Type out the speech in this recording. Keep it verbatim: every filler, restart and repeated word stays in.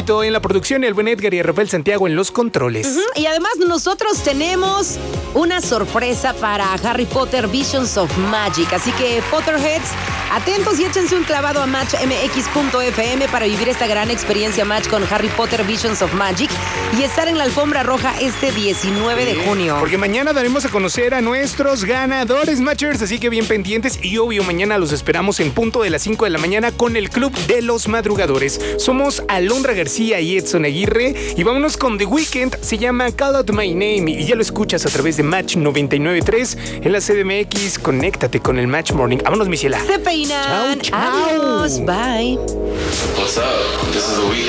Quito en la producción, el buen Edgar y Rafael Santiago en los controles. Uh-huh. Y además nosotros tenemos una sorpresa para Harry Potter Visions of Magic. Así que, Potterheads, atentos y échense un clavado a match m x punto f m para vivir esta gran experiencia Match con Harry Potter Visions of Magic y estar en la alfombra roja este diecinueve de junio. Porque mañana daremos a conocer a nuestros ganadores, Matchers, así que bien pendientes y obvio mañana los esperamos en punto de las cinco de la mañana con el Club de los Madrugadores. Somos Alondra García y Edson Aguirre y vámonos con The Weeknd, se llama Call Out My Name y ya lo escuchas a través de Match noventa y nueve punto tres en la C D M X. Conéctate con el Match Morning. Vámonos, mi ciela. Se peinan. Chao, chao. Adiós. Bye. What's up? This is The Weeknd.